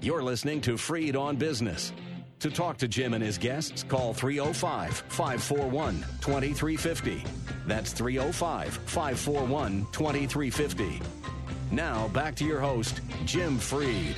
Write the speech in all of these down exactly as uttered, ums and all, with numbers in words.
You're listening to Freed on Business. To talk to Jim and his guests, call three oh five, five four one, two three five oh. That's three oh five, five four one, two three five oh. Now, back to your host, Jim Freed.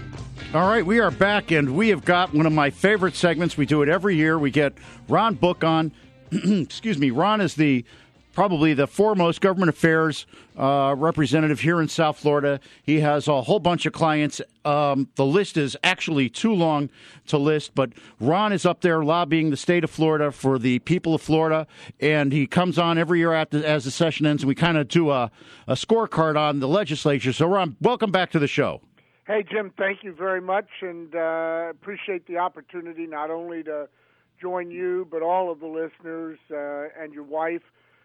All right, we are back, and we have got one of my favorite segments. We do it every year. We get Ron Book on. Excuse me. Ron is the probably the foremost government affairs uh, representative here in South Florida. He has a whole bunch of clients. Um, the list is actually too long to list, but Ron is up there lobbying the state of Florida for the people of Florida, and he comes on every year after, as the session ends, and we kind of do a, a scorecard on the legislature. So, Ron, welcome back to the show. Hey, Jim, thank you very much, and uh, appreciate the opportunity not only to join you, but all of the listeners uh, and your wife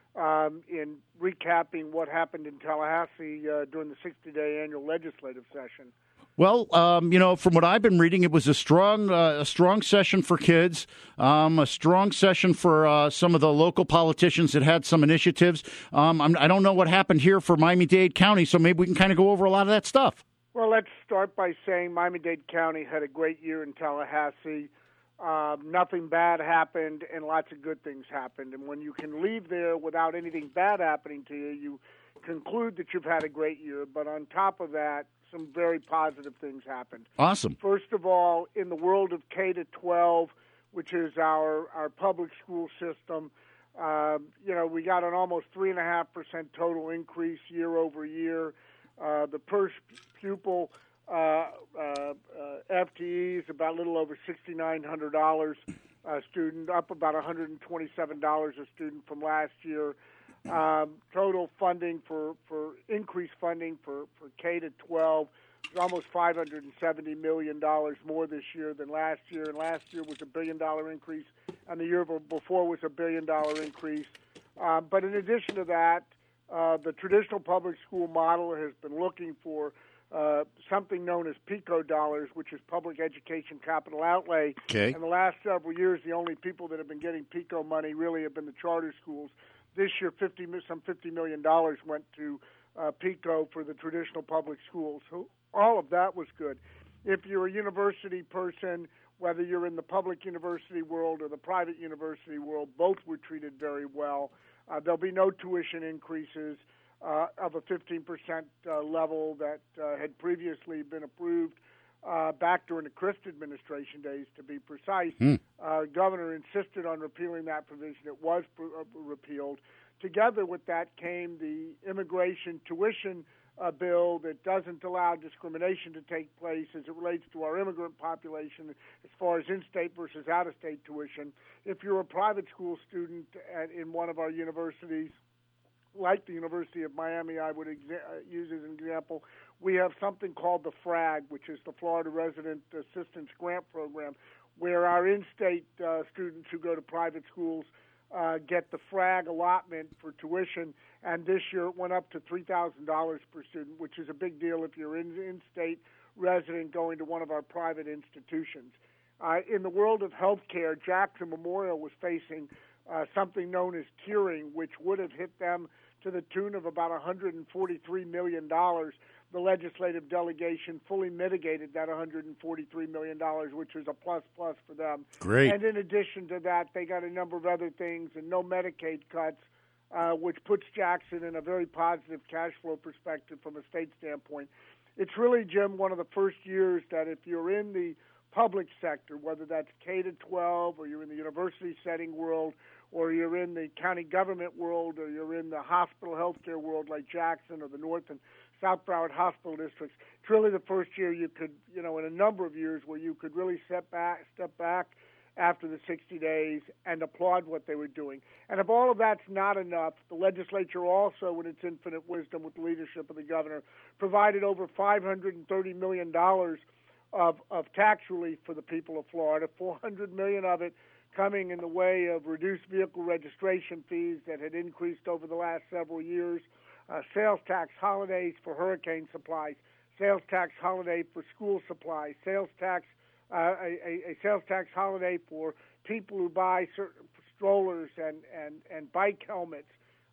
Um, in recapping what happened in Tallahassee uh, during the sixty-day annual legislative session. Well, um, you know, from what I've been reading, it was a strong, uh, a strong session for kids, um, a strong session for uh, some of the local politicians that had some initiatives. Um, I'm, I don't know what happened here for Miami-Dade County, so maybe we can kind of go over a lot of that stuff. Well, let's start by saying Miami-Dade County had a great year in Tallahassee. Uh, nothing bad happened, and lots of good things happened. And when you can leave there without anything bad happening to you, you conclude that you've had a great year. But on top of that, some very positive things happened. Awesome. First of all, in the world of K to twelve, which is our, our public school system, uh, you know, we got an almost three point five percent total increase year over year. Uh, the per pupil Uh, uh, uh, F T E is about a little over six thousand nine hundred dollars a student, up about one hundred twenty-seven dollars a student from last year. Um, total funding for, for increased funding for, for K to twelve is almost five hundred seventy million dollars more this year than last year. And last year was a billion dollar increase, and the year before was a billion dollar increase. Uh, but in addition to that, uh, the traditional public school model has been looking for Uh, something known as PICO dollars, which is Public Education Capital Outlay. Okay. In the last several years, the only people that have been getting PICO money really have been the charter schools. This year, fifty some fifty million dollars went to uh, PICO for the traditional public schools. So all of that was good. If you're a university person, whether you're in the public university world or the private university world, both were treated very well. Uh, there'll be no tuition increases Uh, of a fifteen percent uh, level that uh, had previously been approved uh, back during the Christ administration days, to be precise. Mm. Uh, governor insisted on repealing that provision. It was pr- uh, repealed. Together with that came the immigration tuition uh, bill that doesn't allow discrimination to take place as it relates to our immigrant population as far as in-state versus out-of-state tuition. If you're a private school student at, in one of our universities, like the University of Miami, I would exa- use as an example, we have something called the FRAG, which is the Florida Resident Assistance Grant Program, where our in-state uh, students who go to private schools uh, get the FRAG allotment for tuition, and this year it went up to three thousand dollars per student, which is a big deal if you're an in-state resident going to one of our private institutions. Uh, in the world of healthcare, Jackson Memorial was facing uh, something known as tiering, which would have hit them to the tune of about one hundred forty-three million dollars. The legislative delegation fully mitigated that one hundred forty-three million dollars, which was a plus-plus for them. Great. And in addition to that, they got a number of other things and no Medicaid cuts, uh, which puts Jackson in a very positive cash flow perspective from a state standpoint. It's really, Jim, one of the first years that if you're in the public sector, whether that's K to twelve or you're in the university setting world or you're in the county government world or you're in the hospital healthcare world like Jackson or the North and South Broward hospital districts, it's really the first year you could, you know, in a number of years where you could really step back, step back after the sixty days and applaud what they were doing. And if all of that's not enough, the legislature also, in its infinite wisdom with the leadership of the governor, provided over five hundred thirty million dollars of, of tax relief for the people of Florida, four hundred million dollars of it coming in the way of reduced vehicle registration fees that had increased over the last several years, uh, sales tax holidays for hurricane supplies, sales tax holiday for school supplies, sales tax uh, a, a sales tax holiday for people who buy certain strollers and, and, and bike helmets,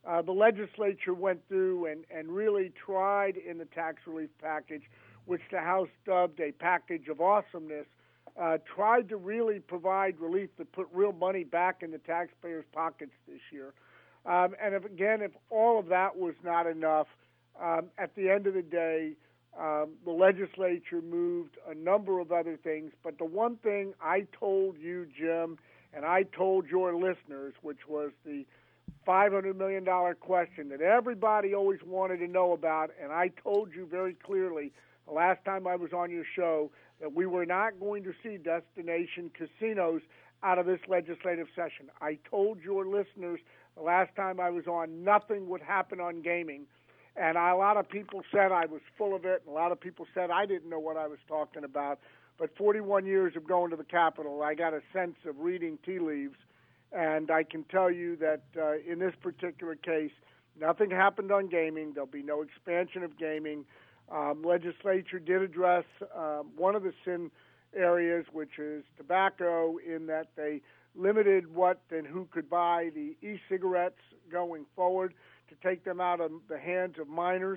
Uh, the legislature went through and, and really tried in the tax relief package, which the House dubbed a package of awesomeness, uh, tried to really provide relief that put real money back in the taxpayers' pockets this year. Um, and if, again, if all of that was not enough, um, at the end of the day, um, the legislature moved a number of other things. But the one thing I told you, Jim, and I told your listeners, which was the five hundred million dollars question that everybody always wanted to know about, and I told you very clearly the last time I was on your show that we were not going to see destination casinos out of this legislative session. I told your listeners the last time I was on nothing would happen on gaming, and a lot of people said I was full of it, and a lot of people said I didn't know what I was talking about. But forty-one years of going to the Capitol, I got a sense of reading tea leaves. And I can tell you that uh, in this particular case, nothing happened on gaming. There'll be no expansion of gaming. Um, legislature did address uh, one of the sin areas, which is tobacco, in that they limited what and who could buy the e-cigarettes going forward to take them out of the hands of minors.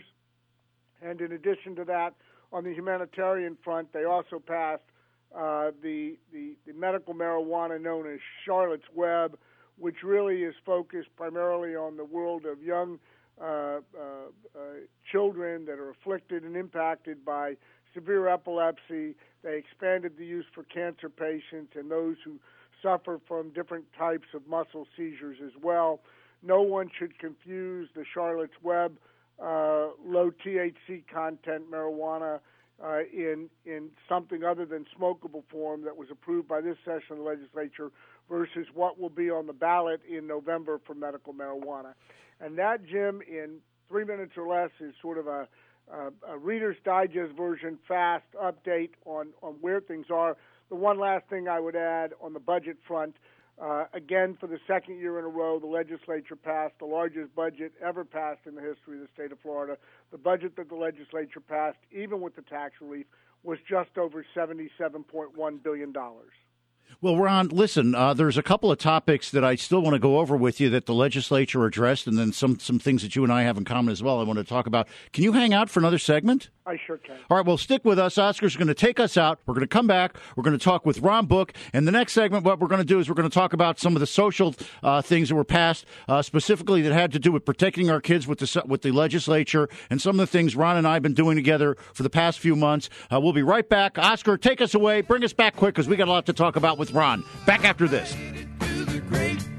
And in addition to that, on the humanitarian front, they also passed Uh, the, the the medical marijuana known as Charlotte's Web, which really is focused primarily on the world of young uh, uh, uh, children that are afflicted and impacted by severe epilepsy. They expanded the use for cancer patients and those who suffer from different types of muscle seizures as well. No one should confuse the Charlotte's Web uh, low T H C content marijuana Uh, in in something other than smokable form that was approved by this session of the legislature versus what will be on the ballot in November for medical marijuana. And that, Jim, in three minutes or less is sort of a, a, a Reader's Digest version, fast update on, on where things are. The one last thing I would add on the budget front, uh, again, for the second year in a row, the legislature passed the largest budget ever passed in the history of the state of Florida. The budget that the legislature passed, even with the tax relief, was just over seventy-seven point one billion dollars. Well, Ron, listen, uh, there's a couple of topics that I still want to go over with you that the legislature addressed, and then some, some things that you and I have in common as well I want to talk about. Can you hang out for another segment? I sure can. All right, well, stick with us. Oscar's going to take us out. We're going to come back. We're going to talk with Ron Book. And the next segment, what we're going to do is we're going to talk about some of the social uh, things that were passed, uh, specifically that had to do with protecting our kids with the with the legislature and some of the things Ron and I have been doing together for the past few months. Uh, we'll be right back. Oscar, take us away. Bring us back quick because we got a lot to talk about with Ron. Back after this.